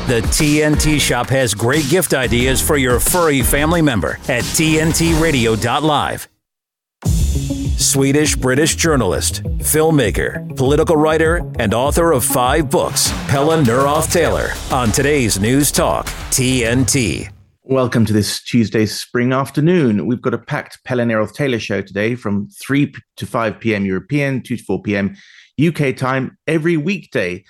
The TNT Shop has great gift ideas for your furry family member at tntradio.live. Swedish-British journalist, filmmaker, political writer, and author of 5 books, Pelle Neroth-Taylor, on today's News Talk, TNT. Welcome to this Tuesday spring afternoon. We've got a packed Pelle Neroth-Taylor show today from 3 to 5 p.m. European, 2 to 4 p.m. UK time, every weekday.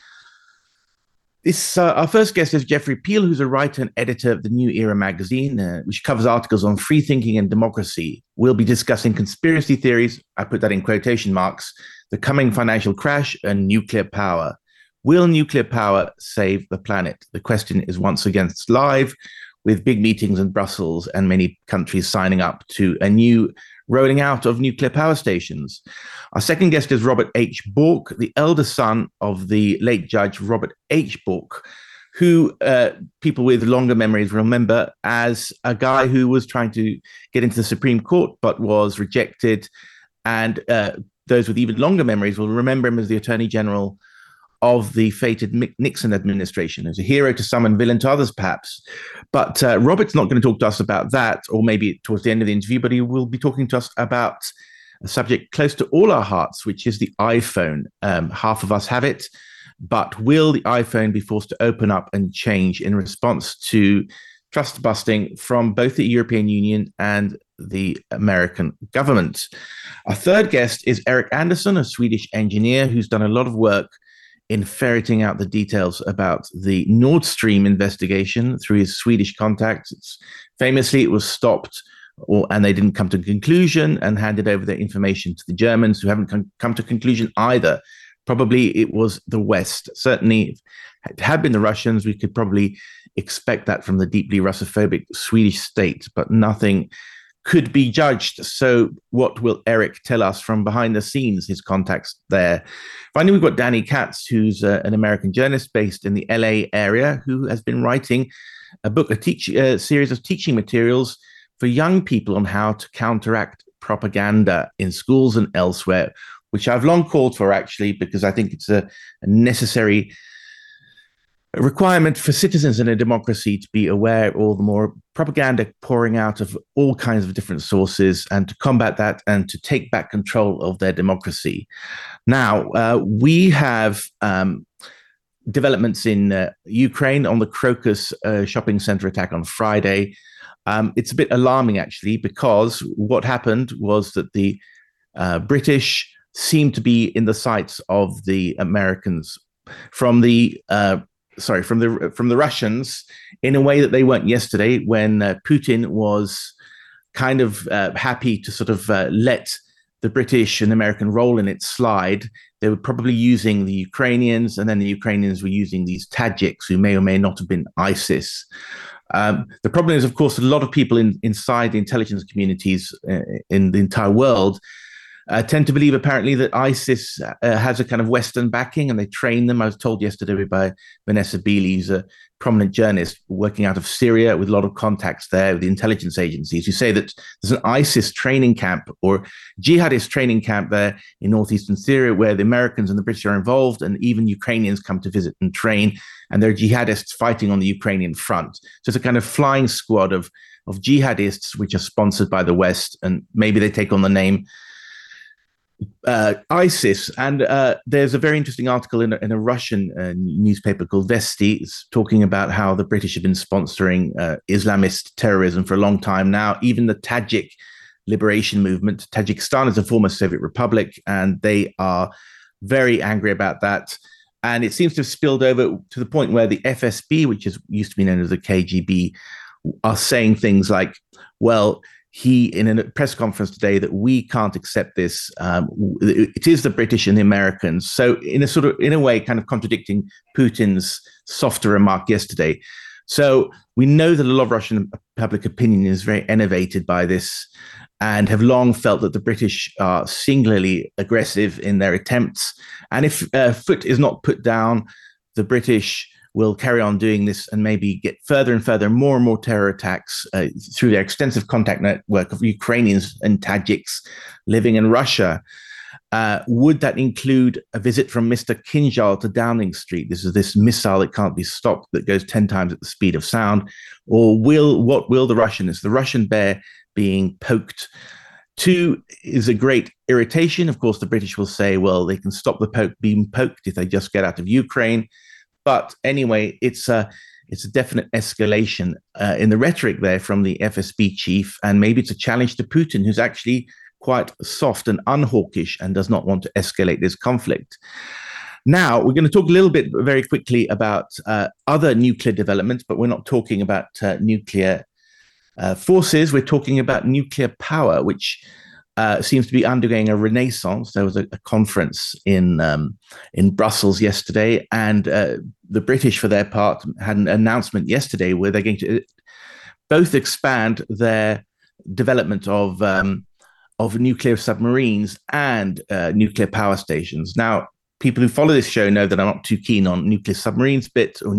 Our first guest is Geoffrey Peel, who's a writer and editor of the New Era magazine, which covers articles on free thinking and democracy. We'll be discussing conspiracy theories, I put that in quotation marks, the coming financial crash, and nuclear power. Will nuclear power save the planet? The question is once again live, with big meetings in Brussels and many countries signing up to a new rolling out of nuclear power stations. Our second guest is Robert H. Bork, the elder son of the late Judge Robert H. Bork, who people with longer memories remember as a guy who was trying to get into the Supreme Court but was rejected. And those with even longer memories will remember him as the Attorney General of the fated Nixon administration, as a hero to some and villain to others, perhaps. But Robert's not going to talk to us about that, or maybe towards the end of the interview, but he will be talking to us about a subject close to all our hearts, which is the iPhone. Half of us have it, but will the iPhone be forced to open up and change in response to trust busting from both the European Union and the American government? Our third guest is Eric Anderson, a Swedish engineer who's done a lot of work in ferreting out the details about the Nord Stream investigation through his Swedish contacts. Famously, it was stopped, and they didn't come to a conclusion, and handed over their information to the Germans, who haven't come to a conclusion either. Probably it was the West. Certainly, if it had been the Russians, we could probably expect that from the deeply Russophobic Swedish state, but nothing could be judged. So what will Eric tell us from behind the scenes, his contacts there? Finally, we've got Danny Katz, who's an American journalist based in the LA area, who has been writing a book, a series of teaching materials for young people on how to counteract propaganda in schools and elsewhere, which I've long called for, actually, because I think it's a necessary requirement for citizens in a democracy to be aware of all the more propaganda pouring out of all kinds of different sources, and to combat that and to take back control of their democracy. Now, we have developments in Ukraine on the Crocus shopping center attack on Friday. It's a bit alarming, actually, because what happened was that the British seemed to be in the sights of the Americans from the Russians in a way that they weren't yesterday, when Putin was kind of happy to sort of let the British and American roll in its slide. They were probably using the Ukrainians, and then the Ukrainians were using these Tajiks, who may or may not have been ISIS. The problem is, of course, a lot of people inside the intelligence communities in the entire world tend to believe, apparently, that ISIS has a kind of Western backing, and they train them. I was told yesterday by Vanessa Beeley, who's a prominent journalist working out of Syria with a lot of contacts there with the intelligence agencies, who say that there's an ISIS training camp or jihadist training camp there in northeastern Syria, where the Americans and the British are involved, and even Ukrainians come to visit and train, and there are jihadists fighting on the Ukrainian front. So it's a kind of flying squad of jihadists, which are sponsored by the West, and maybe they take on the name ISIS. And there's a very interesting article in a Russian newspaper called Vesti, talking about how the British have been sponsoring Islamist terrorism for a long time now. Even the Tajik liberation movement, Tajikistan is a former Soviet republic, and they are very angry about that. And it seems to have spilled over to the point where the FSB, which used to be known as the KGB, are saying things like, well, in a press conference today, that we can't accept this. It is the British and the Americans. So in a way, kind of contradicting Putin's softer remark yesterday. So we know that a lot of Russian public opinion is very enervated by this, and have long felt that the British are singularly aggressive in their attempts. And if foot is not put down, the British will carry on doing this and maybe get further and further, more and more terror attacks through their extensive contact network of Ukrainians and Tajiks living in Russia. Would that include a visit from Mr. Kinjal to Downing Street? This is this missile that can't be stopped that goes 10 times at the speed of sound. Or what will the Russian? Is the Russian bear being poked? Two is a great irritation. Of course, the British will say, well, they can stop the being poked if they just get out of Ukraine. But anyway, it's a definite escalation in the rhetoric there from the FSB chief. And maybe it's a challenge to Putin, who's actually quite soft and unhawkish and does not want to escalate this conflict. Now, we're going to talk a little bit very quickly about other nuclear developments, but we're not talking about nuclear forces. We're talking about nuclear power, which seems to be undergoing a renaissance. There was a conference in Brussels yesterday, and the British, for their part, had an announcement yesterday where they're going to both expand their development of nuclear submarines and nuclear power stations. Now, people who follow this show know that I'm not too keen on nuclear submarines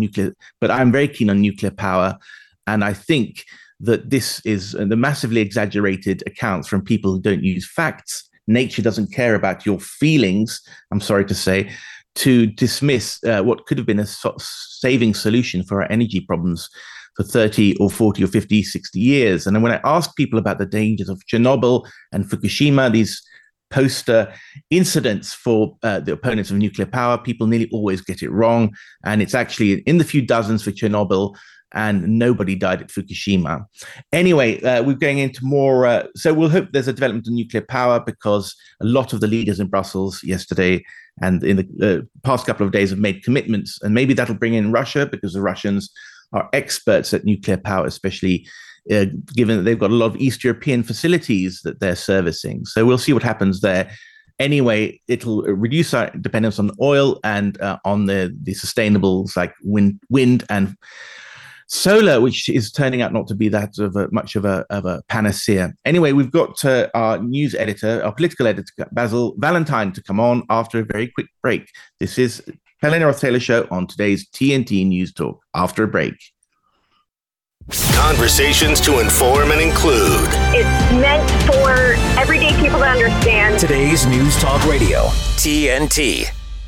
but I'm very keen on nuclear power. And I think that this is the massively exaggerated accounts from people who don't use facts. Nature doesn't care about your feelings, I'm sorry to say, to dismiss what could have been a saving solution for our energy problems for 30 or 40 or 50, 60 years. And then when I ask people about the dangers of Chernobyl and Fukushima, these poster incidents for the opponents of nuclear power, people nearly always get it wrong. And it's actually in the few dozens for Chernobyl, and nobody died at Fukushima. Anyway, we're going into more. So we'll hope there's a development of nuclear power, because a lot of the leaders in Brussels yesterday and in the past couple of days have made commitments. And maybe that'll bring in Russia, because the Russians are experts at nuclear power, especially given that they've got a lot of East European facilities that they're servicing. So we'll see what happens there. Anyway, it'll reduce our dependence on oil and on the sustainables like wind and solar, which is turning out not to be that much of a panacea. Anyway, we've got our news editor, our political editor, Basil Valentine, to come on after a very quick break. This is Helena Roth-Taylor Show on today's TNT News Talk. After a break. Conversations to inform and include. It's meant for everyday people to understand. Today's News Talk Radio, TNT.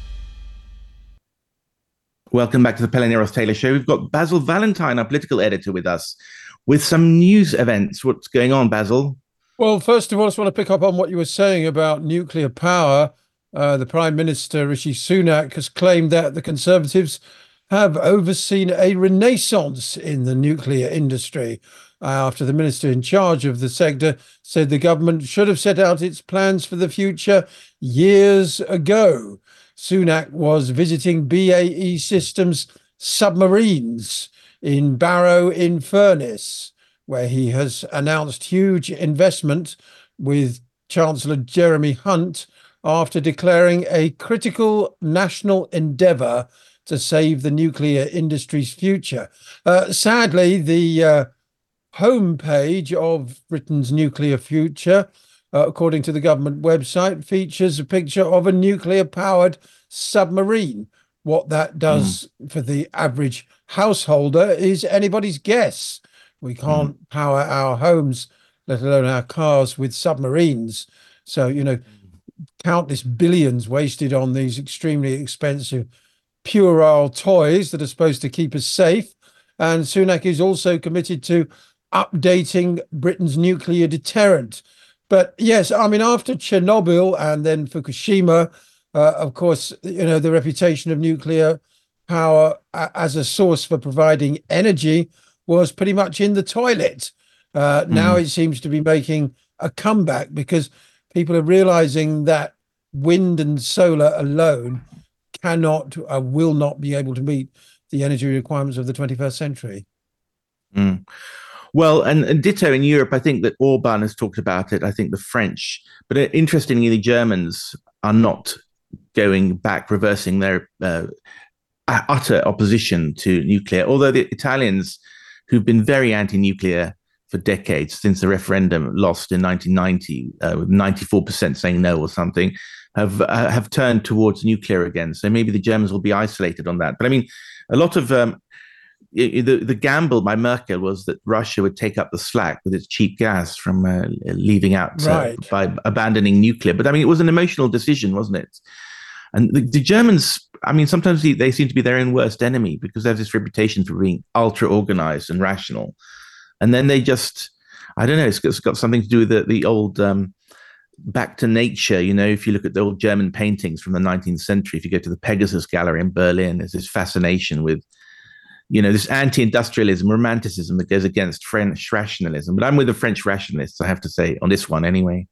Welcome back to the Helena Roth-Taylor Show. We've got Basil Valentine, our political editor, with us with some news events. What's going on, Basil? Well, first of all, I just want to pick up on what you were saying about nuclear power. The Prime Minister, Rishi Sunak, has claimed that the Conservatives have overseen a renaissance in the nuclear industry after the minister in charge of the sector said the government should have set out its plans for the future years ago. Sunak was visiting BAE Systems submarines in Barrow-in-Furness, where he has announced huge investment with Chancellor Jeremy Hunt after declaring a critical national endeavour to save the nuclear industry's future. Sadly, the homepage of Britain's nuclear future, according to the government website, features a picture of a nuclear-powered submarine. What that does for the average householder is anybody's guess. We can't power our homes, let alone our cars, with submarines. So, countless billions wasted on these extremely expensive puerile toys that are supposed to keep us safe. And Sunak is also committed to updating Britain's nuclear deterrent. But yes, I mean, after Chernobyl and then Fukushima, of course, the reputation of nuclear power as a source for providing energy was pretty much in the toilet. Now it seems to be making a comeback because people are realizing that wind and solar alone will not be able to meet the energy requirements of the 21st century. Well, and ditto in Europe, I think that Orban has talked about it. I think the French, but interestingly, the Germans are not going back, reversing their utter opposition to nuclear, although the Italians, who've been very anti-nuclear for decades, since the referendum lost in 1990, with 94% saying no or something, have turned towards nuclear again. So maybe the Germans will be isolated on that. But I mean, a lot of the gamble by Merkel was that Russia would take up the slack with its cheap gas from leaving out by abandoning nuclear. But I mean, it was an emotional decision, wasn't it? And the Germans, I mean, sometimes they seem to be their own worst enemy because they have this reputation for being ultra organized and rational. And then they just, I don't know, it's got something to do with the old back to nature. You know, if you look at the old German paintings from the 19th century, if you go to the Pegasus Gallery in Berlin, there's this fascination with, you know, this anti-industrialism, romanticism that goes against French rationalism. But I'm with the French rationalists, I have to say, on this one anyway.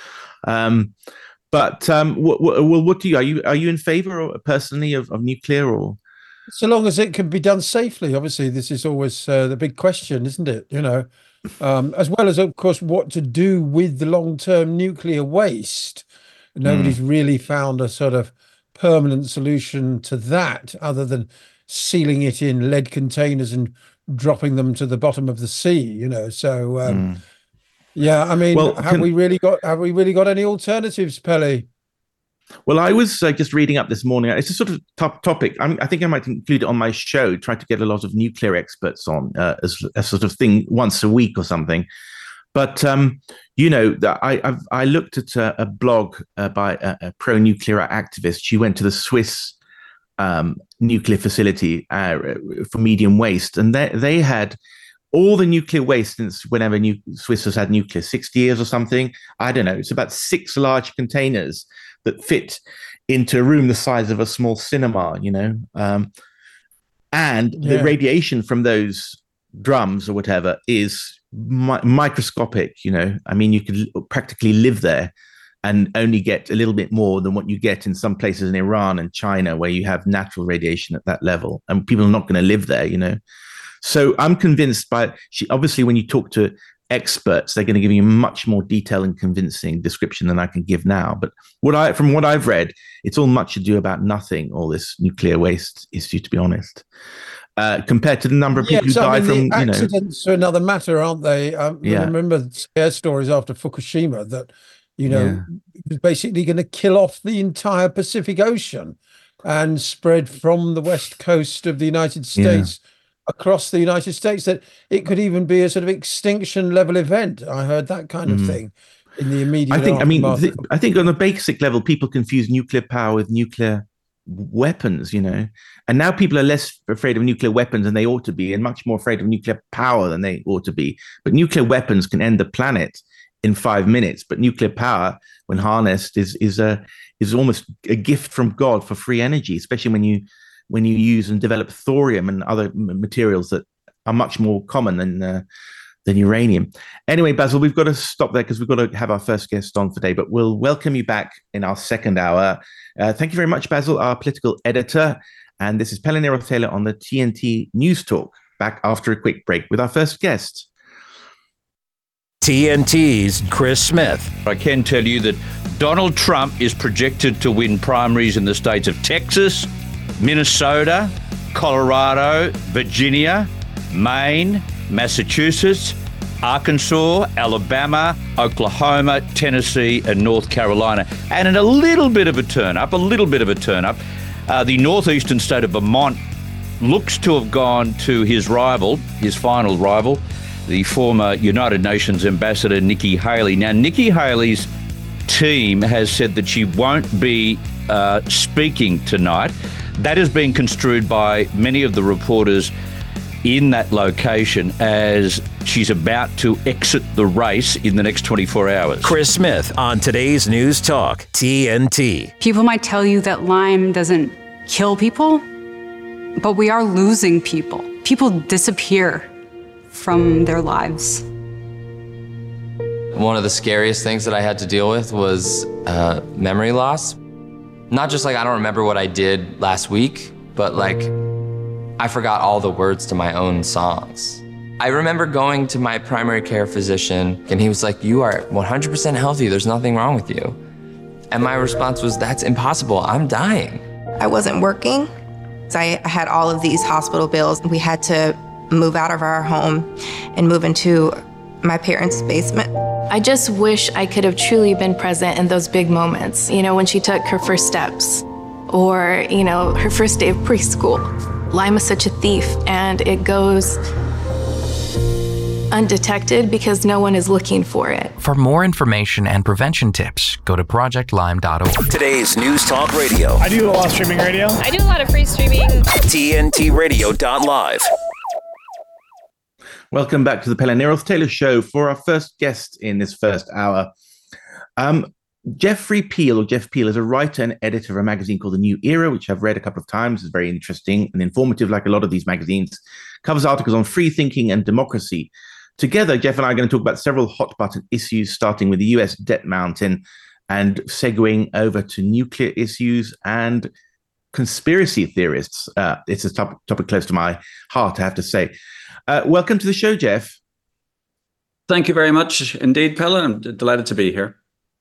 But what do you are you in favor personally of nuclear, or so long as it can be done safely? Obviously, this is always the big question, isn't it? You know, as well as, of course, what to do with the long-term nuclear waste. Nobody's really found a sort of permanent solution to that, other than sealing it in lead containers and dropping them to the bottom of the sea. You know, so. Yeah, I mean, have we really got any alternatives, Pelle? Well, I was just reading up this morning. It's a sort of top topic. I think I might include it on my show, try to get a lot of nuclear experts on as a sort of thing once a week or something. But, you know, I looked at a blog by a pro-nuclear activist. She went to the Swiss nuclear facility for medium waste, and they had all the nuclear waste since whenever Swiss has had nuclear, 60 years or something. I don't know. It's about 6 large containers that fit into a room the size of a small cinema, you know. The radiation from those drums or whatever is microscopic, you know. I mean, you could practically live there and only get a little bit more than what you get in some places in Iran and China, where you have natural radiation at that level. And people are not going to live there, you know. So I'm convinced obviously, when you talk to experts, they're going to give you a much more detailed and convincing description than I can give now. But from what I've read, it's all much ado about nothing, all this nuclear waste issue, to be honest, compared to the number of people who die from, accidents are another matter, aren't they? I remember scare stories after Fukushima that, you know, it was basically going to kill off the entire Pacific Ocean and spread from the west coast of the United States across the United States, that it could even be a sort of extinction level event. I heard that kind of thing in the immediate aftermath. I think on a basic level, people confuse nuclear power with nuclear weapons, you know, and now people are less afraid of nuclear weapons than they ought to be, and much more afraid of nuclear power than they ought to be. But nuclear weapons can end the planet in 5 minutes, but nuclear power, when harnessed, is almost a gift from God for free energy, especially when you use and develop thorium and other materials that are much more common than uranium. Anyway, Basil, we've got to stop there because we've got to have our first guest on today, but we'll welcome you back in our second hour. Thank you very much, Basil, our political editor. And this is Pelle Neroth-Taylor on the TNT News Talk, back after a quick break with our first guest. TNT's Chris Smith. I can tell you that Donald Trump is projected to win primaries in the states of Texas, Minnesota, Colorado, Virginia, Maine, Massachusetts, Arkansas, Alabama, Oklahoma, Tennessee, and North Carolina. And in a little bit of a turn up, the northeastern state of Vermont looks to have gone to his final rival, the former United Nations ambassador, Nikki Haley. Now, Nikki Haley's team has said that she won't be speaking tonight. That is being construed by many of the reporters in that location as she's about to exit the race in the next 24 hours. Chris Smith on today's News Talk, TNT. People might tell you that Lyme doesn't kill people, but we are losing people. People disappear from their lives. One of the scariest things that I had to deal with was memory loss. Not just like I don't remember what I did last week, but like I forgot all the words to my own songs. I remember going to my primary care physician and he was like, "You are 100% healthy, there's nothing wrong with you." And my response was, "That's impossible, I'm dying." I wasn't working. I had all of these hospital bills. We had to move out of our home and move into my parents' basement. I just wish I could have truly been present in those big moments, you know, when she took her first steps or, you know, her first day of preschool. Lyme is such a thief, and it goes undetected because no one is looking for it. For more information and prevention tips, go to projectlyme.org. Today's News Talk Radio. I do a lot of streaming radio. I do a lot of free streaming. TNTradio.live. Welcome back to the Pell and Neroth Taylor Show. For our first guest in this first hour, Jeff Peel is a writer and editor of a magazine called The New Era, which I've read a couple of times. It's very interesting and informative, like a lot of these magazines. Covers articles on free thinking and democracy. Together, Jeff and I are going to talk about several hot-button issues, starting with the US debt mountain and segueing over to nuclear issues and conspiracy theorists. It's a topic close to my heart, I have to say. Welcome to the show, Jeff. Thank you very much indeed, Pella. I'm delighted to be here.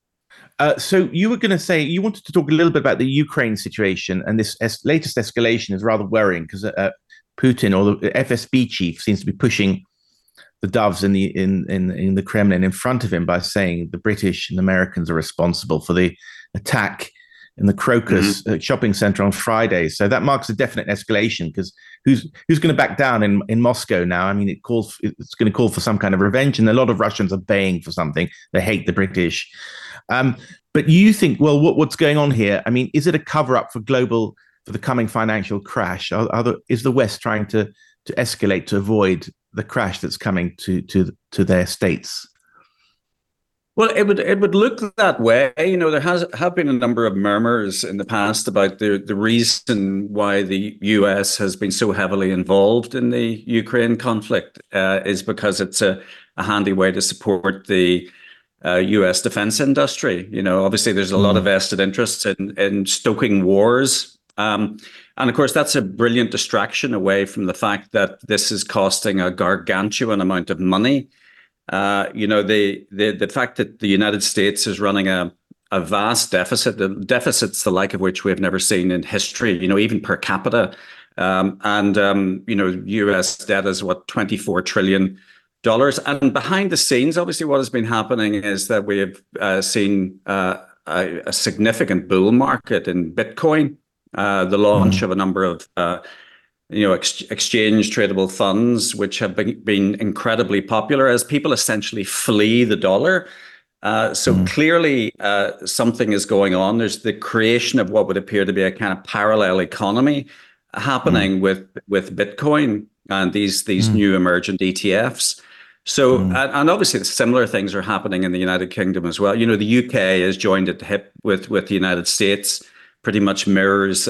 So you were going to say you wanted to talk a little bit about the Ukraine situation, and this latest escalation is rather worrying because Putin, or the FSB chief, seems to be pushing the doves in the Kremlin in front of him by saying the British and Americans are responsible for the attack in the Crocus shopping center on Friday. So that marks a definite escalation, because who's going to back down in Moscow now? I mean, it's going to call for some kind of revenge, and a lot of Russians are baying for something. They hate the British. But you think, well, what's going on here? I mean, is it a cover-up for the coming financial crash? Is the West trying to escalate to avoid the crash that's coming to their states? Well, it would look that way. You know, there have been a number of murmurs in the past about the reason why the US has been so heavily involved in the Ukraine conflict is because it's a handy way to support the US defense industry. You know, obviously there's a lot of vested interests in stoking wars. And of course, that's a brilliant distraction away from the fact that this is costing a gargantuan amount of money. You know, the fact that the United States is running a vast deficit, the deficits the like of which we have never seen in history, you know, even per capita. You know, US debt is what, $24 trillion. And behind the scenes, obviously, what has been happening is that we have seen a significant bull market in Bitcoin, the launch of a number of exchange tradable funds, which have been incredibly popular as people essentially flee the dollar. So clearly something is going on. There's the creation of what would appear to be a kind of parallel economy happening with Bitcoin and these new emergent ETFs. So, and obviously similar things are happening in the United Kingdom as well. You know, the UK has joined at the hip with the United States, pretty much mirrors,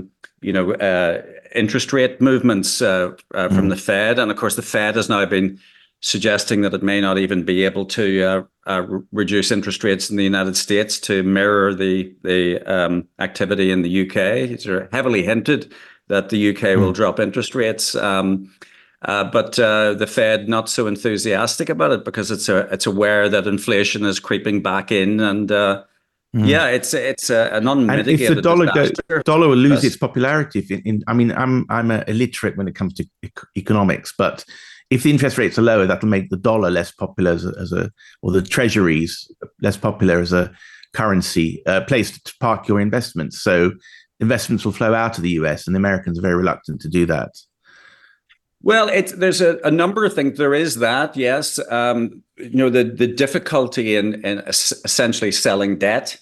interest rate movements from the Fed. And of course, the Fed has now been suggesting that it may not even be able to reduce interest rates in the United States to mirror the activity in the UK. It's heavily hinted that the UK will drop interest rates. But the Fed not so enthusiastic about it because it's aware that inflation is creeping back in, and it's an unmitigated. And if the dollar will lose its popularity, I'm illiterate when it comes to economics, but if the interest rates are lower, that'll make the dollar less popular or the treasuries less popular as a currency place to park your investments. So investments will flow out of the US, and the Americans are very reluctant to do that. Well, there's a number of things. There is that, yes. The difficulty in essentially selling debt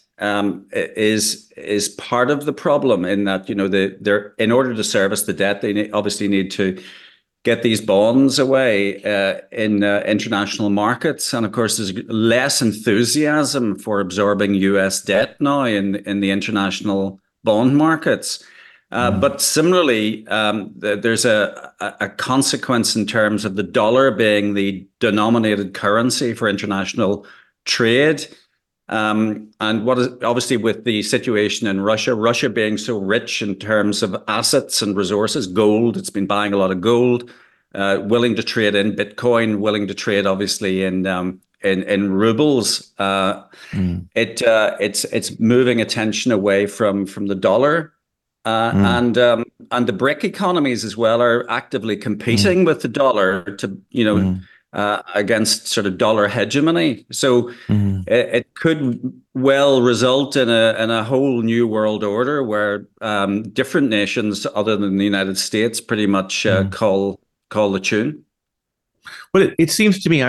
is part of the problem. In that, they're in order to service the debt, they obviously need to get these bonds away in international markets, and of course, there's less enthusiasm for absorbing U.S. debt now in the international bond markets. But similarly, there's a consequence in terms of the dollar being the denominated currency for international trade. And what is obviously with the situation in Russia being so rich in terms of assets and resources, gold, it's been buying a lot of gold, willing to trade in Bitcoin, willing to trade obviously in rubles. It's moving attention away from the dollar. And the BRIC economies as well are actively competing with the dollar to, against sort of dollar hegemony. So it could well result in a whole new world order where different nations other than the United States pretty much call the tune. Well, it seems to me,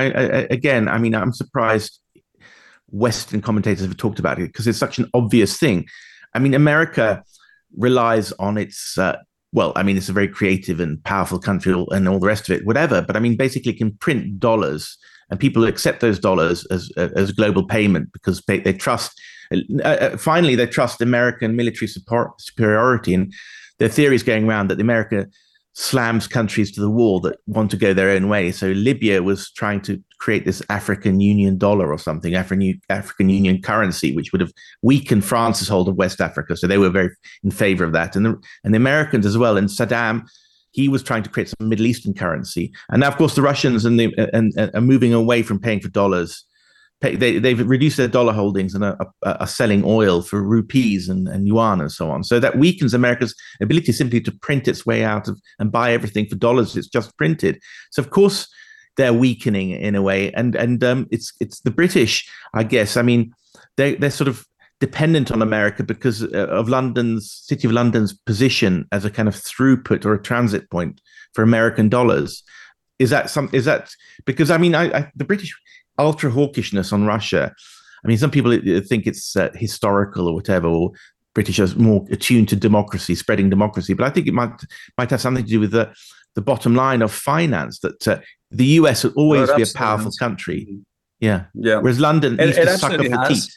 I'm surprised Western commentators have talked about it because it's such an obvious thing. I mean, America relies on its, it's a very creative and powerful country and all the rest of it, whatever. But I mean, basically can print dollars and people accept those dollars as global payment because they trust, finally, they trust American military superiority. And their theory is going around that America slams countries to the wall that want to go their own way. So Libya was trying to create this African Union dollar or something, African Union currency, which would have weakened France's hold of West Africa. So they were very in favor of that. And the Americans as well. And Saddam, he was trying to create some Middle Eastern currency. And now, of course, the Russians are moving away from paying for dollars. They've reduced their dollar holdings and are selling oil for rupees and yuan and so on. So that weakens America's ability simply to print its way out of and buy everything for dollars it's just printed. So of course they're weakening in a way, and it's the British, I guess. I mean, they're sort of dependent on America because of City of London's position as a kind of throughput or a transit point for American dollars. Is that because I mean the British ultra hawkishness on Russia. I mean, some people think it's historical or whatever, or British are more attuned to democracy, spreading democracy. But I think it might have something to do with the bottom line of finance, that the US will always be a powerful country. Yeah. Whereas London needs to suck up the teeth.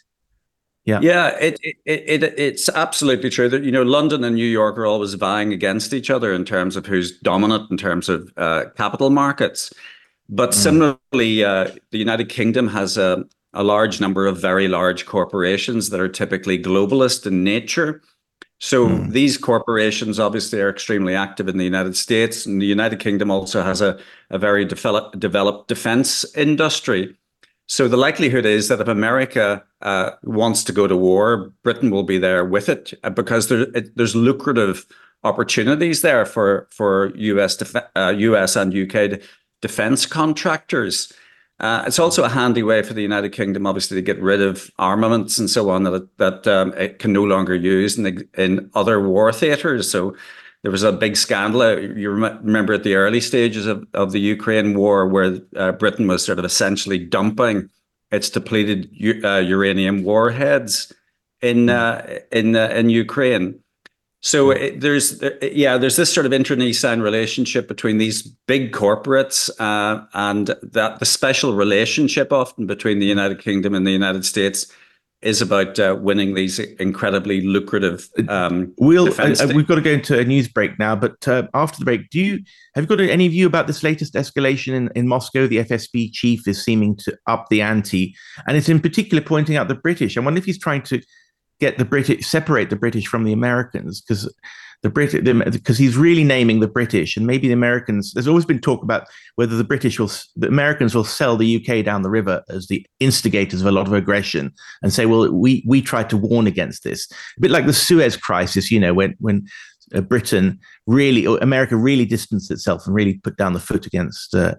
Yeah, it's absolutely true that, London and New York are always vying against each other in terms of who's dominant in terms of capital markets. But similarly, the United Kingdom has a large number of very large corporations that are typically globalist in nature. So these corporations obviously are extremely active in the United States, and the United Kingdom also has a very developed defense industry. So the likelihood is that if America wants to go to war, Britain will be there with it because there's lucrative opportunities there for US and UK defense contractors. It's also a handy way for the United Kingdom, obviously, to get rid of armaments and so on that it can no longer use in other war theaters. So there was a big scandal. You remember at the early stages of the Ukraine war, where Britain was sort of essentially dumping its depleted uranium warheads in Ukraine. So there's this sort of internecine relationship between these big corporates and that the special relationship often between the United Kingdom and the United States is about winning these incredibly lucrative defense. We've got to go into a news break now, but after the break, have you got any view about this latest escalation in Moscow? The FSB chief is seeming to up the ante, and it's in particular pointing out the British. I wonder if he's trying to separate the British from the Americans, because he's really naming the British, and maybe the Americans. There's always been talk about whether the Americans will sell the UK down the river as the instigators of a lot of aggression, and say, well, we tried to warn against this. A bit like the Suez Crisis, when America really distanced itself and really put down the foot against the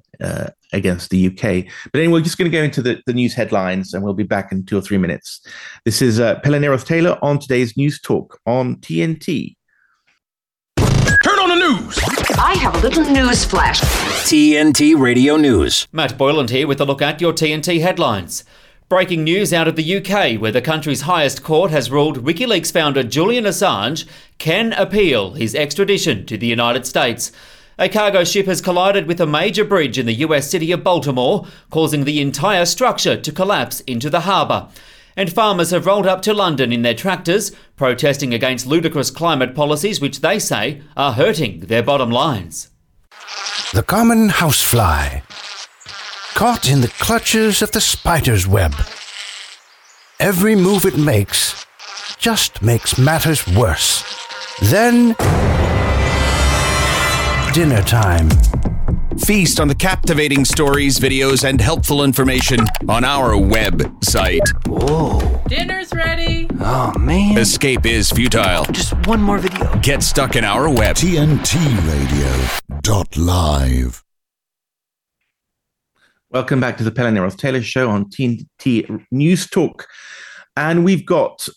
UK. But anyway, we're just going to go into the news headlines, and we'll be back in 2 or 3 minutes. This is Pella Neroth-Taylor on today's News Talk on TNT. Turn on the news. I have a little news flash. TNT Radio News. Matt Boyland here with a look at your TNT headlines. Breaking news out of the UK, where the country's highest court has ruled WikiLeaks founder Julian Assange can appeal his extradition to the United States. A cargo ship has collided with a major bridge in the US city of Baltimore, causing the entire structure to collapse into the harbour. And farmers have rolled up to London in their tractors, protesting against ludicrous climate policies which they say are hurting their bottom lines. The common housefly, caught in the clutches of the spider's web. Every move it makes just makes matters worse. Then, dinner time. Feast on the captivating stories, videos, and helpful information on our website. Whoa. Dinner's ready. Oh, man. Escape is futile. Just one more video. Get stuck in our web. TNTRadio.live. Welcome back to the Pella Neroth Taylor Show on TNT News Talk. And we've got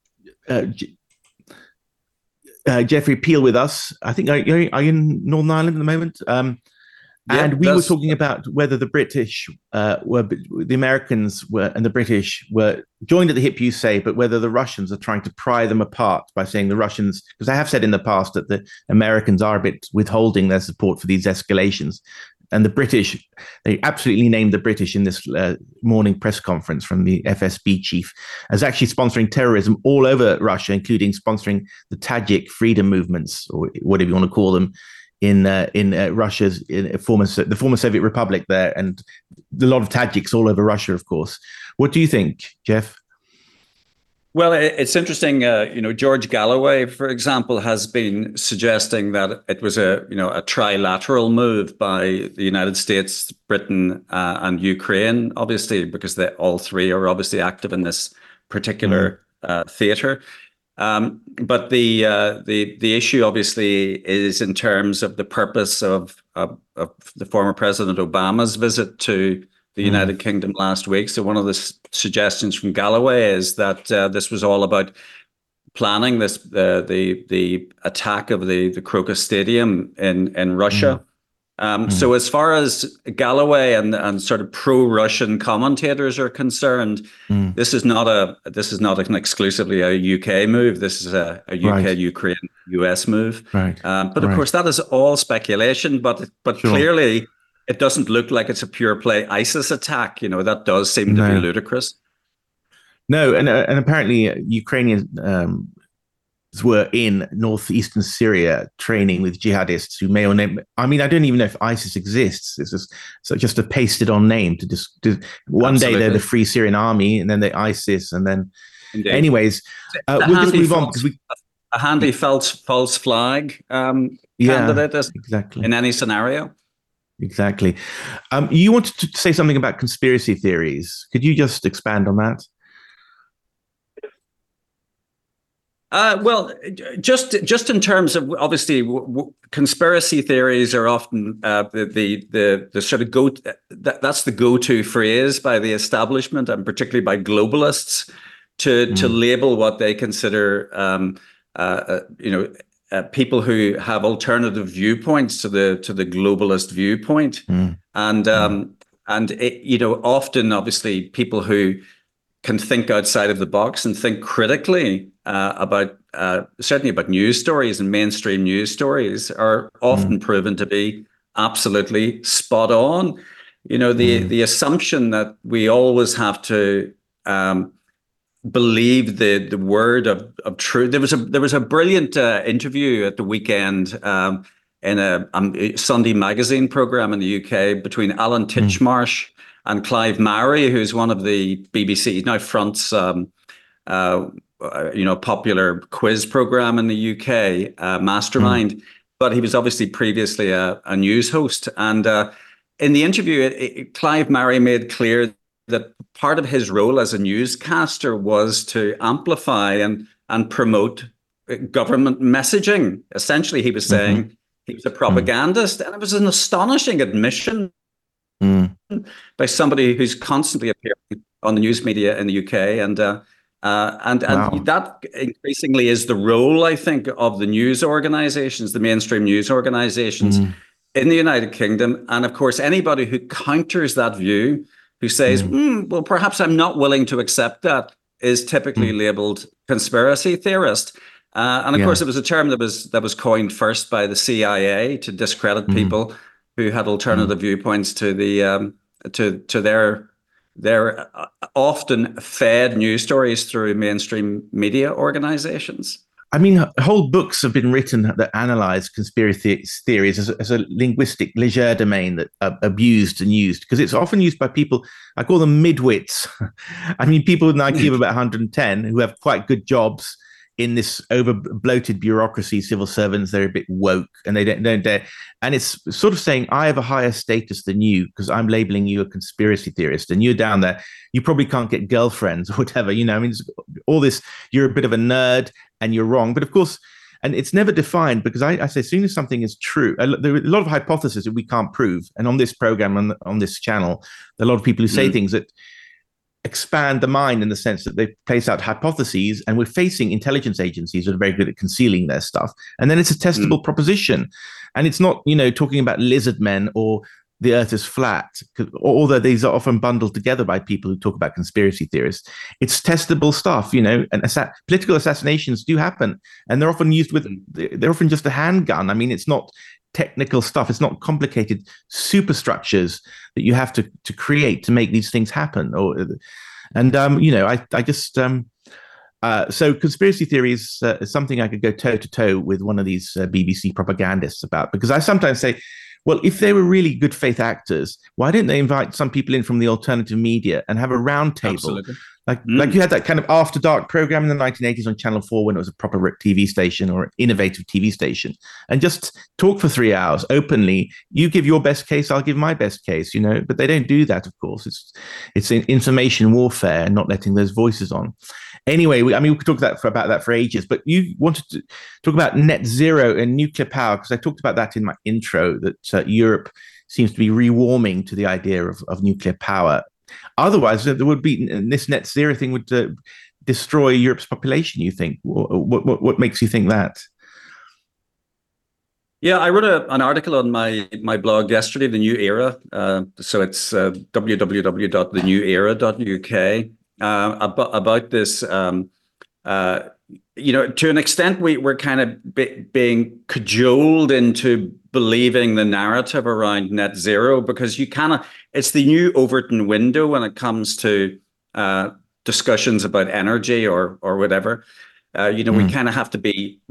Jeffrey Peel with us. I think, are you in Northern Ireland at the moment? And we were talking about whether the British the Americans were and the British were joined at the hip, you say, but whether the Russians are trying to pry them apart by saying the Russians, because I have said in the past that the Americans are a bit withholding their support for these escalations. And the British, they absolutely named the British in this morning press conference from the FSB chief as actually sponsoring terrorism all over Russia, including sponsoring the Tajik freedom movements, or whatever you want to call them, in Russia's the former Soviet Republic there, and a lot of Tajiks all over Russia, of course. What do you think, Jeff? Well, it's interesting. George Galloway, for example, has been suggesting that it was a trilateral move by the United States, Britain, and Ukraine, obviously, because all three are obviously active in this particular theater. But the issue, obviously, is in terms of the purpose of the former President Obama's visit to the United Kingdom last week. So one of the suggestions from Galloway is that this was all about planning the attack of the Crocus Stadium in Russia. So as far as Galloway and sort of pro-Russian commentators are concerned, this is not an exclusively a UK move. This is a UK, Ukraine, US move. But of course, that is all speculation. But clearly, it doesn't look like it's a pure play ISIS attack. That does seem to be ludicrous. No, and apparently Ukrainians were in northeastern Syria training with jihadists who may or may. I mean, I don't even know if ISIS exists. It's just a pasted on name to just. One day they're the Free Syrian Army, and then they're ISIS, and then. Indeed. Anyways, we'll just move on because a handy false flag candidate exactly in any scenario. Exactly. You wanted to say something about conspiracy theories. Could you just expand on that? Well, just in terms of obviously conspiracy theories are often the sort of that's the go-to phrase by the establishment and particularly by globalists to label what they consider people who have alternative viewpoints to the globalist viewpoint, and often obviously people who can think outside of the box and think critically about certainly about news stories and mainstream news stories are often proven to be absolutely spot on. The assumption that we always have to believe the word of truth. There was a brilliant interview at the weekend in a Sunday magazine program in the UK between Alan Titchmarsh and Clive Mowry, who's one of the BBC, now fronts popular quiz program in the UK, Mastermind, but he was obviously previously a news host. And in the interview, Clive Mowry made clear that part of his role as a newscaster was to amplify and promote government messaging. Essentially, he was saying he was a propagandist, and it was an astonishing admission by somebody who's constantly appearing on the news media in the UK, and that increasingly is the role, I think, of the news organisations, the mainstream news organisations in the United Kingdom, and of course anybody who counters that view, who says, well, perhaps I'm not willing to accept that, is typically labelled conspiracy theorist. And of course, it was a term that was coined first by the CIA to discredit people who had alternative viewpoints to the to their often fed news stories through mainstream media organizations. I mean, whole books have been written that analyze conspiracy theories as a linguistic legerdemain that are abused and used, because it's often used by people, I call them midwits. I mean, people with an IQ of about 110 who have quite good jobs in this over bloated bureaucracy, civil servants, they're a bit woke and they don't dare. And it's sort of saying, I have a higher status than you because I'm labeling you a conspiracy theorist, and you're down there, you probably can't get girlfriends or whatever, I mean, all this, you're a bit of a nerd and you're wrong. But of course, And it's never defined, because I say as soon as something is true, there are a lot of hypotheses that we can't prove. And on this program, on this channel, there are a lot of people who say things that expand the mind in the sense that they place out hypotheses, and we're facing intelligence agencies that are very good at concealing their stuff. And then it's a testable proposition. And it's not, talking about lizard men or the earth is flat, although these are often bundled together by people who talk about conspiracy theorists. It's testable stuff, and political assassinations do happen, and they're often used they're often just a handgun. I mean, it's not technical stuff. It's not complicated superstructures that you have to create to make these things happen. So conspiracy theories is something I could go toe to toe with one of these BBC propagandists about, because I sometimes say, well, if they were really good faith actors, why didn't they invite some people in from the alternative media and have a round table? Absolutely. Like you had that kind of After Dark program in the 1980s on Channel 4 when it was a proper TV station or an innovative TV station, and just talk for 3 hours openly. You give your best case, I'll give my best case, but they don't do that, of course. It's information warfare and not letting those voices on. Anyway, we could talk about that for ages, but you wanted to talk about net zero and nuclear power, because I talked about that in my intro, that Europe seems to be rewarming to the idea of nuclear power. Otherwise, there would be this net zero thing would destroy Europe's population, you think? What makes you think that? Yeah, I wrote an article on my blog yesterday, The New Era. So it's www.thenewera.uk. About this, to an extent, we're kind of being cajoled into believing the narrative around net zero, because it's the new Overton window when it comes to discussions about energy or whatever. We kind of have to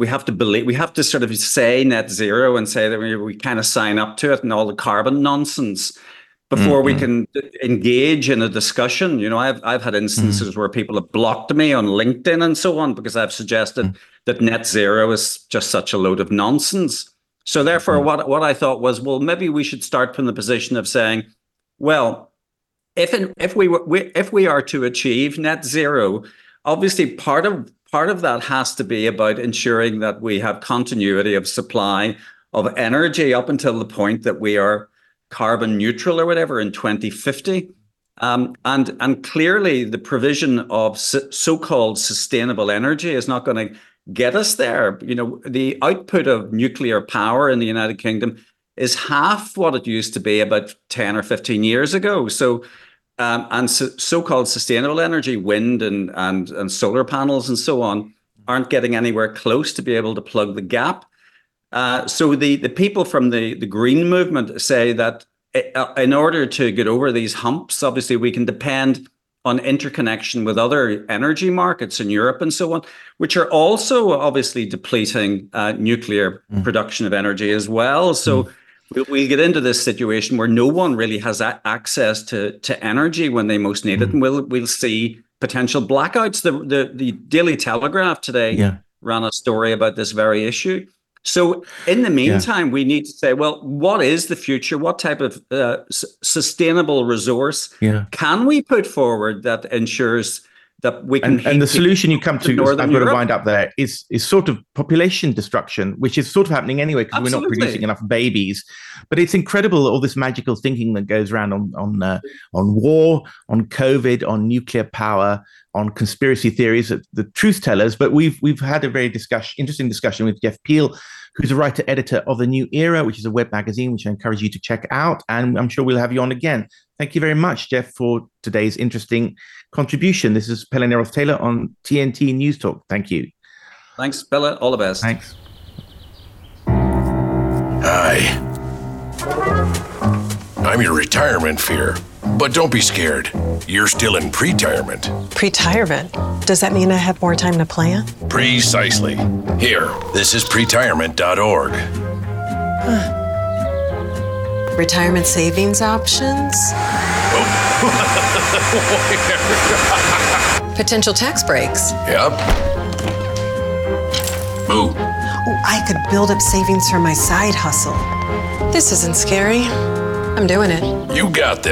sort of say net zero and say that we kind of sign up to it and all the carbon nonsense before we can engage in a discussion. I've had instances where people have blocked me on LinkedIn and so on because I've suggested that net zero is just such a load of nonsense. So therefore, what I thought was, well, maybe we should start from the position of saying, well, if we are to achieve net zero, obviously part of that has to be about ensuring that we have continuity of supply of energy up until the point that we are carbon neutral or whatever in 2050. And clearly the provision of so-called sustainable energy is not going to get us there. The output of nuclear power in the United Kingdom is half what it used to be about 10 or 15 years ago. So, so-called sustainable energy, wind and solar panels and so on, aren't getting anywhere close to be able to plug the gap. So the people from the green movement say that in order to get over these humps, obviously we can depend on interconnection with other energy markets in Europe and so on, which are also obviously depleting nuclear production of energy as well. So we'll get into this situation where no one really has access to energy when they most need it, and we'll see potential blackouts. The Daily Telegraph today ran a story about this very issue. So in the meantime, we need to say, well, what is the future? What type of sustainable resource can we put forward that ensures that we can... And the solution you come to, I've got to wind up there, is sort of population destruction, which is sort of happening anyway because we're not producing enough babies. But it's incredible, all this magical thinking that goes around on war, on COVID, on nuclear power, on conspiracy theories, the truth tellers. But we've had a very interesting discussion with Jeff Peel, who's a writer-editor of The New Era, which is a web magazine, which I encourage you to check out. And I'm sure we'll have you on again. Thank you very much, Jeff, for today's interesting contribution. This is Pelle Neroth-Taylor on TNT News Talk. Thank you. Thanks, Pelle. All the best. Thanks. Hi. I'm your retirement fear. But don't be scared. You're still in pre-retirement. Pre-retirement? Does that mean I have more time to plan? Precisely. Here, this is pretirement.org. Retirement savings options? Potential tax breaks? Yep. Ooh. Oh, I could build up savings for my side hustle. This isn't scary. I'm doing it. You got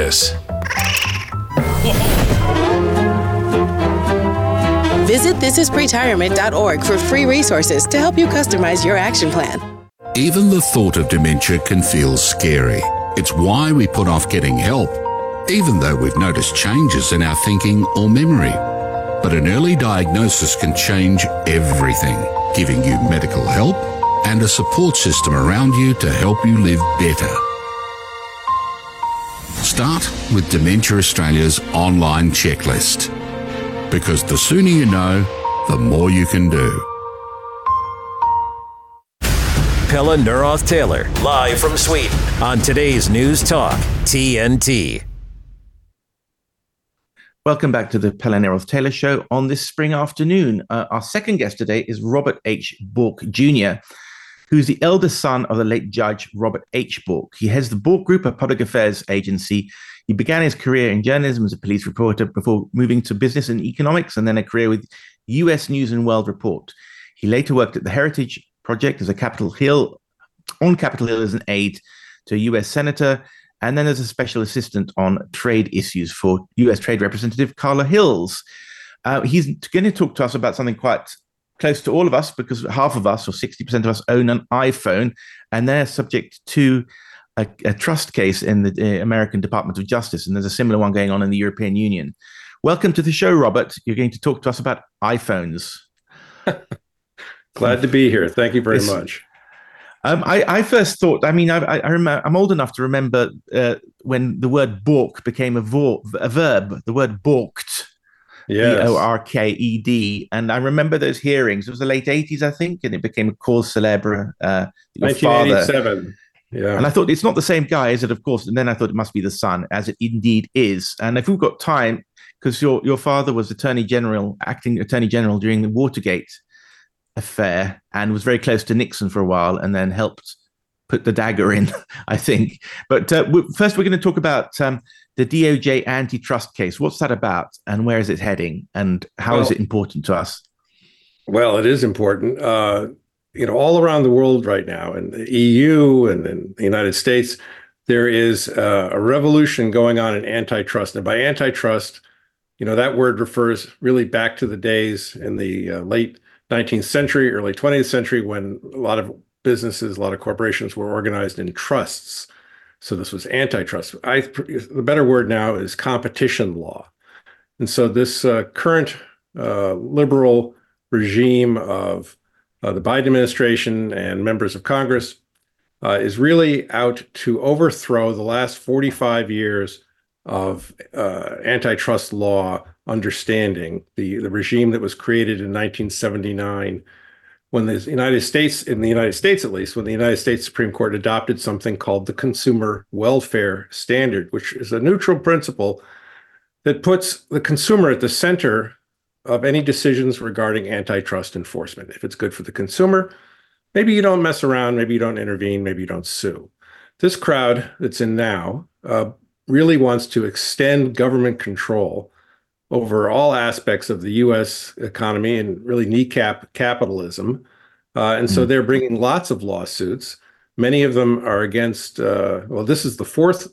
Visit thisispretirement.org for free resources to help you customize your action plan. Even the thought of dementia can feel scary. It's why we put off getting help, even though we've noticed changes in our thinking or memory. But an early diagnosis can change everything, giving you medical help and a support system around you to help you live better. Start with Dementia Australia's online checklist, because the sooner you know, the more you can do. Pella Neroth Taylor, live from Sweden on today's News Talk, TNT. Welcome back to the Pella Neroth Taylor Show on this spring afternoon. Our second guest today is Robert H. Bork Jr., who's the eldest son of the late Judge Robert H. Bork. He heads the Bork Group, a public affairs agency. He began his career in journalism as a police reporter before moving to business and economics, and then a career with U.S. News and World Report. He later worked at the Heritage Project on Capitol Hill as an aide to a U.S. senator, and then as a special assistant on trade issues for U.S. Trade Representative Carla Hills. He's going to talk to us about something quite close to all of us, because half of us, or 60% of us, own an iPhone, and they're subject to a trust case in the American Department of Justice, and there's a similar one going on in the European Union. Welcome to the show, Robert. You're going to talk to us about iPhones. Glad to be here. Thank you very much. I first thought, I remember, I'm old enough to remember when the word Bork became a verb, the word Borked, yes. Borked. And I remember those hearings. It was the late 80s, I think, and it became a cause célèbre. 1987. Yeah. And I thought, it's not the same guy, is it? Of course. And then I thought it must be the son, as it indeed is. And if we've got time, because your father was acting Attorney General during the Watergate affair, and was very close to Nixon for a while, and then helped put the dagger in, I think. But first, we're going to talk about the DOJ antitrust case. What's that about, and where is it heading, and how is it important to us? Well, it is important. All around the world right now, in the EU and in the United States, there is a revolution going on in antitrust. And by antitrust, that word refers really back to the days in the late 19th century, early 20th century, when a lot of businesses, a lot of corporations were organized in trusts. So this was antitrust. The better word now is competition law. And so this current liberal regime of the Biden administration and members of Congress is really out to overthrow the last 45 years of antitrust law understanding, the regime that was created in 1979 when the United States at least, when the United States Supreme Court adopted something called the Consumer Welfare Standard, which is a neutral principle that puts the consumer at the center of any decisions regarding antitrust enforcement. If it's good for the consumer, maybe you don't mess around, maybe you don't intervene, maybe you don't sue. This crowd that's in now really wants to extend government control over all aspects of the U.S. economy and really kneecap capitalism. And so they're bringing lots of lawsuits. Many of them are against, this is the fourth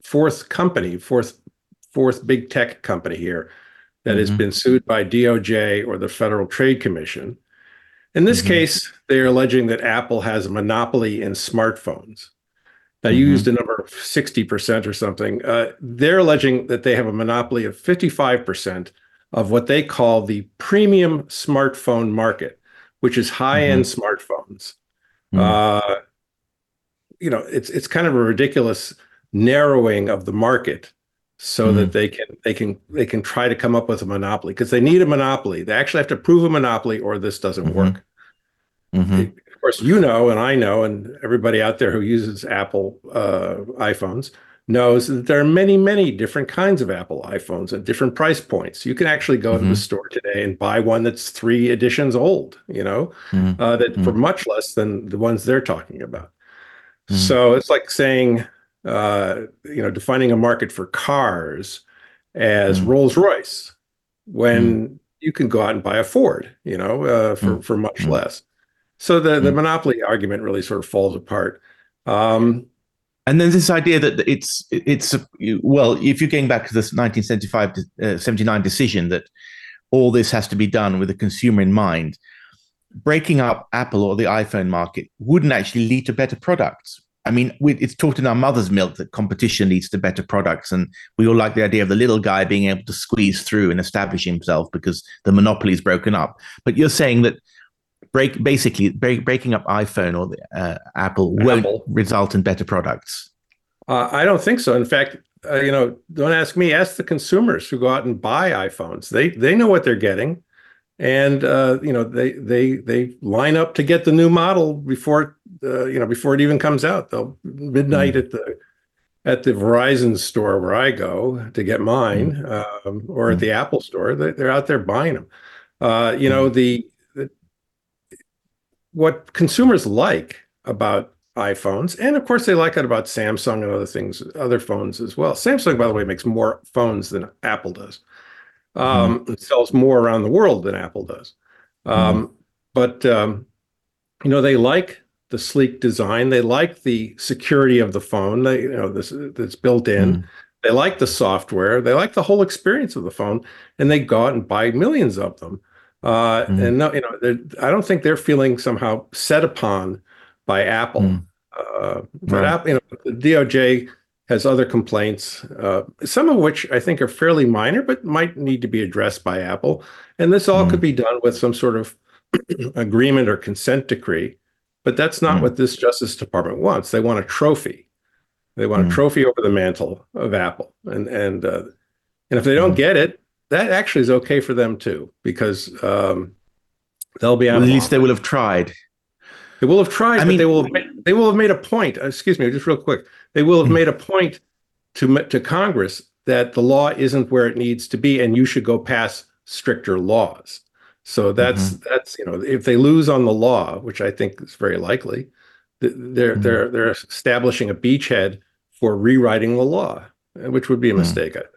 big tech company here that has been sued by DOJ or the Federal Trade Commission. In this case, they're alleging that Apple has a monopoly in smartphones. Now, you used a number of 60% or something. They're alleging that they have a monopoly of 55% of what they call the premium smartphone market, which is high-end smartphones. It's kind of a ridiculous narrowing of the market so that they can try to come up with a monopoly, because they need a monopoly. They actually have to prove a monopoly, or this doesn't work. Of course, and I know, and everybody out there who uses Apple iPhones knows that there are many, many different kinds of Apple iPhones at different price points. You can actually go to the store today and buy one that's 3 editions old, that for much less than the ones they're talking about. So it's like saying, defining a market for cars as Rolls-Royce, when you can go out and buy a Ford, for much less. So the monopoly argument really sort of falls apart. And then this idea that if you're going back to this 1979 decision that all this has to be done with the consumer in mind. Breaking up Apple or the iPhone market wouldn't actually lead to better products. I mean, it's taught in our mother's milk that competition leads to better products, and we all like the idea of the little guy being able to squeeze through and establish himself because the monopoly is broken up. But you're saying that breaking up iPhone or Apple won't result in better products? I don't think so. In fact, don't ask me. Ask the consumers who go out and buy iPhones. They know what they're getting, and they line up to get the new model before it even comes out. They'll midnight at the Verizon store where I go to get mine, or at the Apple store. They're out there buying them. What consumers like about iPhones, and of course they like it about Samsung and other phones as well. Samsung, by the way, makes more phones than Apple does. It sells more around the world than Apple does. But they like the sleek design. They like the security of the phone. That's built in. They like the software. They like the whole experience of the phone, and they go out and buy millions of them. And no, I don't think they're feeling somehow set upon by Apple. But Apple, the DOJ has other complaints, some of which I think are fairly minor, but might need to be addressed by Apple. And this all could be done with some sort of agreement or consent decree. But that's not what this Justice Department wants. They want a trophy. They want a trophy over the mantle of Apple. And if they don't get it, that actually is okay for them too, because they'll be out. At least they will have tried. They will have tried, but they will have made a point. Excuse me, just real quick. They will have made a point to Congress that the law isn't where it needs to be, and you should go pass stricter laws. So that's if they lose on the law, which I think is very likely, they're establishing a beachhead for rewriting the law, which would be a mistake, I think.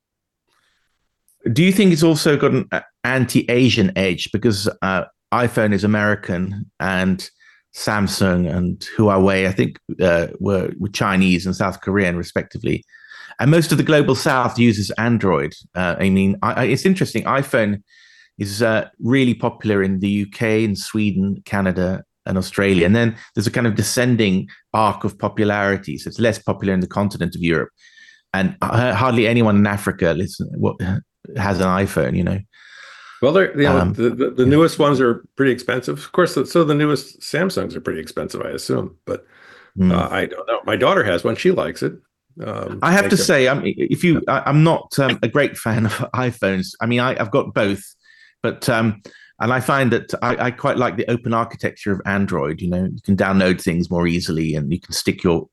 Do you think it's also got an anti-Asian edge because iPhone is American and Samsung and Huawei, I think, were Chinese and South Korean, respectively, and most of the global South uses Android. It's interesting. iPhone is really popular in the UK, in Sweden, Canada, and Australia, and then there's a kind of descending arc of popularity. So it's less popular in the continent of Europe, and hardly anyone in Africa has an iPhone. Well, the newest ones are pretty expensive, of course. So the newest Samsungs are pretty expensive, I assume. But I don't know. My daughter has one; she likes it. I have to say, I'm not a great fan of iPhones. I mean, I've got both, but and I find that I quite like the open architecture of Android. You can download things more easily, and you can stick your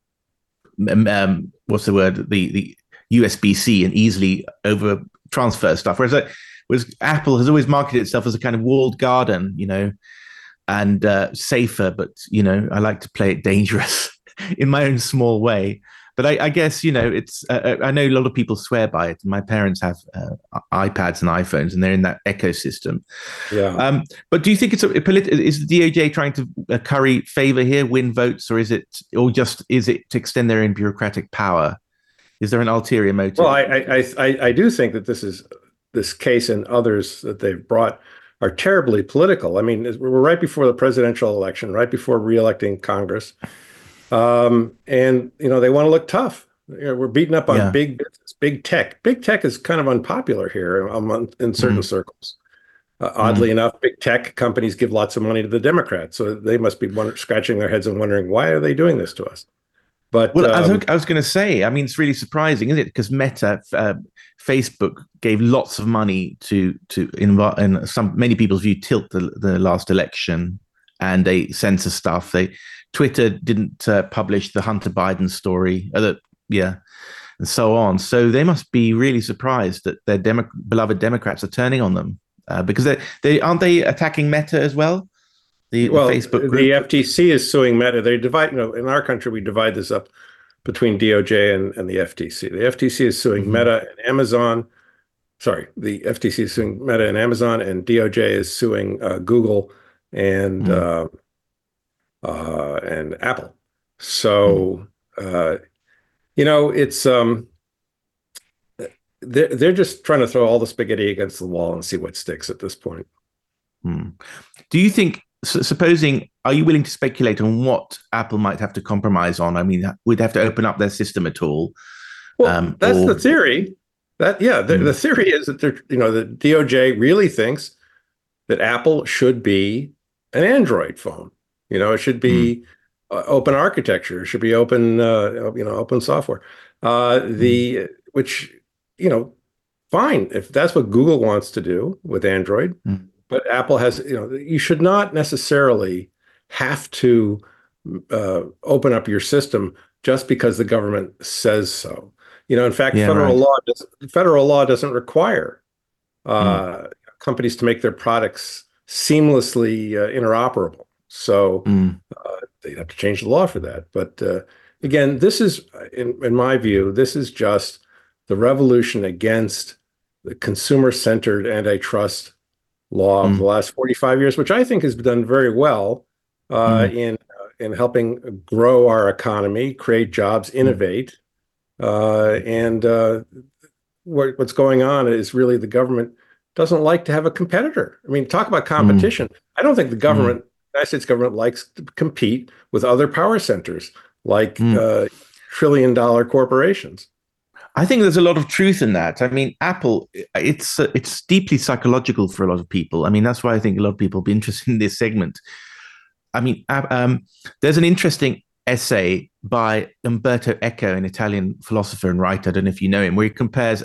the USB-C and easily over transfer stuff. Whereas Apple has always marketed itself as a kind of walled garden, and safer, but I like to play it dangerous in my own small way. But I guess it's I know a lot of people swear by it. My parents have iPads and iPhones, and they're in that ecosystem. Yeah. But do you think is the DOJ trying to curry favor here, win votes, or is it to extend their own bureaucratic power? Is there an ulterior motive? Well, I do think that this case and others that they've brought are terribly political. I mean, we're right before the presidential election, right before reelecting Congress. And they want to look tough. We're beating up on big business, big tech. Big tech is kind of unpopular here in certain circles. Oddly enough, big tech companies give lots of money to the Democrats, so they must be scratching their heads and wondering, why are they doing this to us? But I was going to say, I mean, it's really surprising, isn't it? Because Meta, Facebook gave lots of money to in many people's view, tilt the last election, and they censor stuff. Twitter didn't publish the Hunter Biden story, and so on. So they must be really surprised that their beloved Democrats are turning on them because they aren't they attacking Meta as well? The Facebook group? The FTC is suing Meta. They divide. In our country, we divide this up between DOJ and the FTC. The FTC is suing Meta and Amazon. Sorry, the FTC is suing Meta and Amazon, and DOJ is suing Google and Apple. So it's they're just trying to throw all the spaghetti against the wall and see what sticks at this point. Do you think, supposing, are you willing to speculate on what Apple might have to compromise on? I mean, would they have to open up their system at all? Well, that's the theory. The theory is that the DOJ really thinks that Apple should be an Android phone. It should be open architecture. It should be open, open software. Which, fine if that's what Google wants to do with Android. But Apple has, you should not necessarily have to open up your system just because the government says so. In fact, federal law doesn't require companies to make their products seamlessly interoperable. So they'd have to change the law for that. But again, this is, in my view, this is just the revolution against the consumer-centered antitrust law of the last 45 years, which I think has done very well in helping grow our economy, create jobs, innovate. And what's going on is really the government doesn't like to have a competitor. I mean, talk about competition. I don't think the government, the United States government, likes to compete with other power centers like trillion-dollar corporations. I think there's a lot of truth in that. I mean, Apple, it's deeply psychological for a lot of people. I mean, that's why I think a lot of people will be interested in this segment. I mean, there's an interesting essay by Umberto Eco, an Italian philosopher and writer. I don't know if you know him, where he compares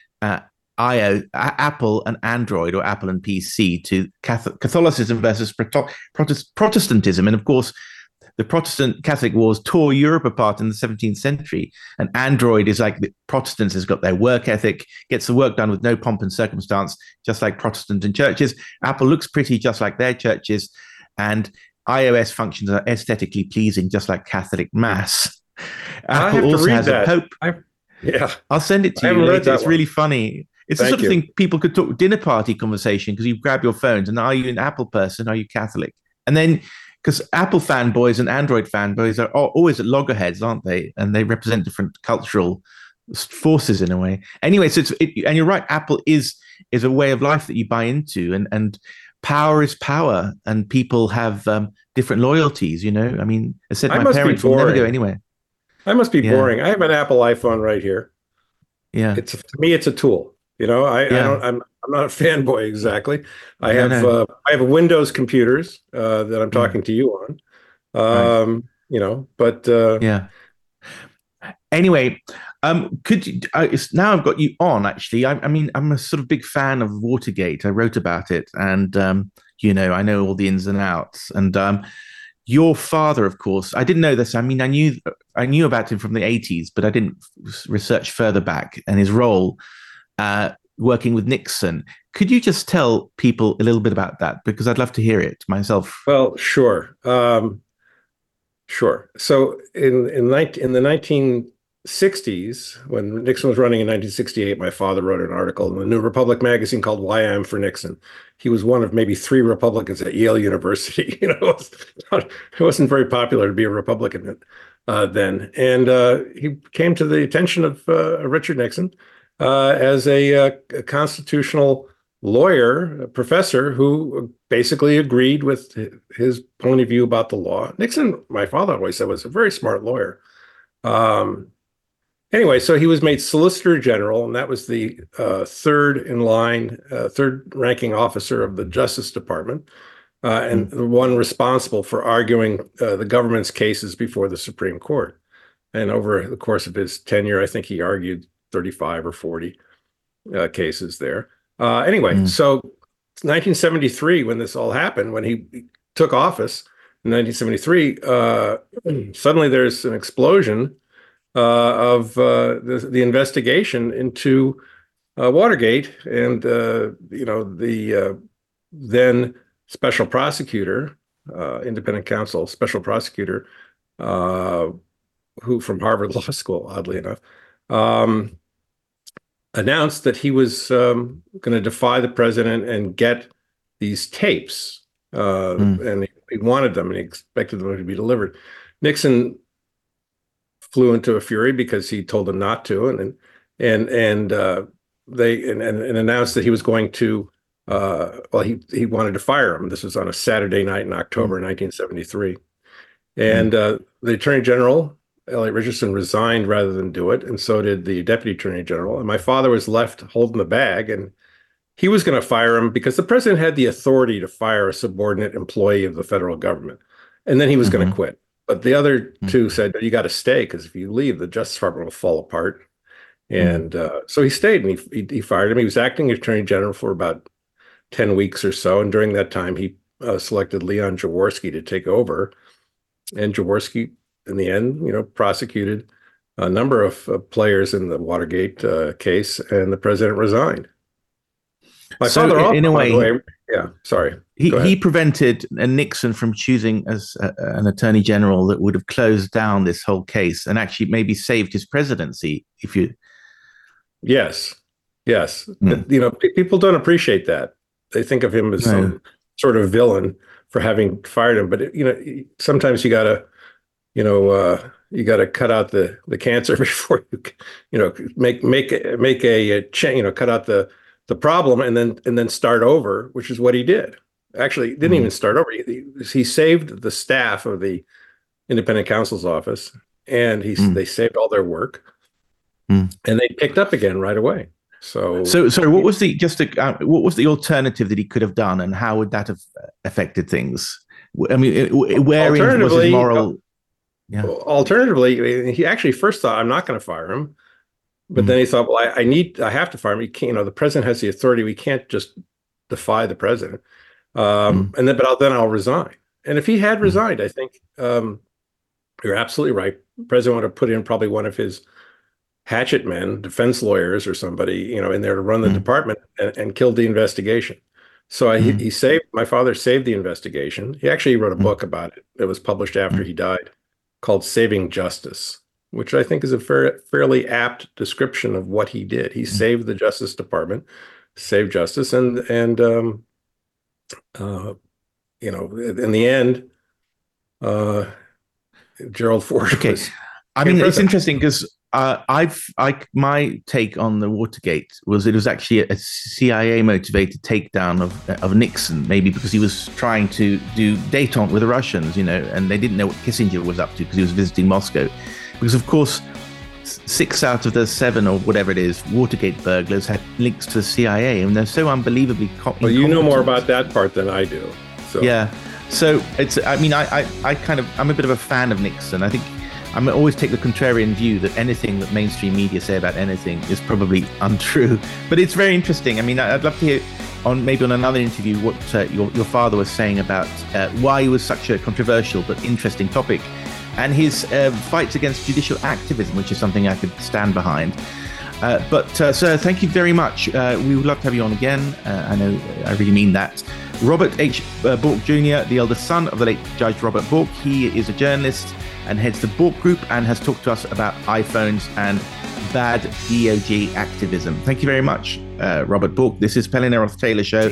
Apple and Android, or Apple and PC, to Catholicism versus Protestantism. And of course, the Protestant Catholic wars tore Europe apart in the 17th century. And Android is like the Protestants has got their work ethic, gets the work done with no pomp and circumstance, just like Protestant and churches. Apple looks pretty, just like their churches. And iOS functions are aesthetically pleasing, just like Catholic Mass. Apple also has a Pope. I'll send it to you later. It's really funny. It's the sort of thing people could talk dinner party conversation, because you grab your phones and are you an Apple person? Are you Catholic? And then, because Apple fanboys and Android fanboys are always at loggerheads, aren't they? And they represent different cultural forces in a way. Anyway, so and you're right. Apple is a way of life that you buy into, and power is power, and people have different loyalties. I mean, I said my parents will never go anywhere. I must be boring. I have an Apple iPhone right here. Yeah, to me, it's a tool. I'm not a fanboy exactly. I have Windows computers that I'm talking to you on. Anyway, could you? Now I've got you on. Actually, I mean, I'm a sort of big fan of Watergate. I wrote about it, and I know all the ins and outs. And your father, of course, I didn't know this. I mean, I knew about him from the 80s, but I didn't research further back, and his role working with Nixon. Could you just tell people a little bit about that? Because I'd love to hear it myself. Well, sure. Sure. So in the 1960s, when Nixon was running in 1968, my father wrote an article in the New Republic magazine called Why I'm for Nixon. He was one of maybe 3 Republicans at Yale University. It wasn't very popular to be a Republican then. And he came to the attention of Richard Nixon as a constitutional lawyer, a professor who basically agreed with his point of view about the law. Nixon, my father always said, was a very smart lawyer. Anyway, so he was made Solicitor General, and that was the third ranking officer of the Justice Department, and the one responsible for arguing the government's cases before the Supreme Court. And over the course of his tenure, I think he argued 35 or 40 cases there. So 1973, when this all happened, when he took office in 1973, suddenly there's an explosion of the investigation into Watergate, and the then special prosecutor, independent counsel, special prosecutor, who from Harvard Law School, oddly enough, announced that he was going to defy the president and get these tapes, and he wanted them and he expected them to be delivered. Nixon flew into a fury because he told him not to, and they announced that he was going to. He wanted to fire him. This was on a Saturday night in October 1973, and the Attorney General, Elliot Richardson, resigned rather than do it, and so did the Deputy Attorney General. And my father was left holding the bag, and he was going to fire him because the president had the authority to fire a subordinate employee of the federal government, and then he was going to quit. But the other two said, "You got to stay, because if you leave, the Justice Department will fall apart." And so he stayed, and he fired him. He was acting Attorney General for about 10 weeks or so, and during that time, he selected Leon Jaworski to take over. And Jaworski, in the end, prosecuted a number of players in the Watergate case, and the president resigned. My father, also, in a way, he prevented Nixon from choosing as an attorney general that would have closed down this whole case and actually maybe saved his presidency. Yes. People don't appreciate that. They think of him as some sort of villain for having fired him. But sometimes you gotta cut out the cancer before make a change. Cut out the problem and then start over, which is what he did. Actually, he didn't even start over. He saved the staff of the independent counsel's office, and they saved all their work, and they picked up again right away. So sorry, what was the alternative that he could have done, and how would that have affected things? I mean, wherein was his moral? Alternatively, he actually first thought, "I'm not going to fire him," but then he thought, "Well, I have to fire him. He can't. The president has the authority. We can't just defy the president." And then I'll resign. And if he had resigned, I think you're absolutely right. The president would have put in probably one of his hatchet men, defense lawyers or somebody, in there to run the department and killed the investigation. So my father saved the investigation. He actually wrote a book about it that was published after he died, called Saving Justice, which I think is a fairly apt description of what he did. He saved the Justice Department, saved justice, and in the end, Gerald Ford. Okay, it's interesting because my take on the Watergate was it was actually a CIA motivated takedown of Nixon, maybe because he was trying to do détente with the Russians, and they didn't know what Kissinger was up to because he was visiting Moscow. Because of course, 6 out of the 7 or whatever it is Watergate burglars had links to the CIA, and they're so unbelievably well, you know more about that part than I do. So. Yeah, so it's. I mean, I'm a bit of a fan of Nixon. I think I'm always take the contrarian view that anything that mainstream media say about anything is probably untrue. But it's very interesting. I mean, I'd love to hear on another interview what your father was saying about why he was such a controversial but interesting topic, and his fights against judicial activism, which is something I could stand behind. Sir, thank you very much. We would love to have you on again. I know I really mean that. Robert H. Bork Jr., the eldest son of the late Judge Robert Bork. He is a journalist and heads the Bork Group and has talked to us about iPhones and bad DOJ activism. Thank you very much, Robert Bork. This is Pelle Neroth Taylor Show.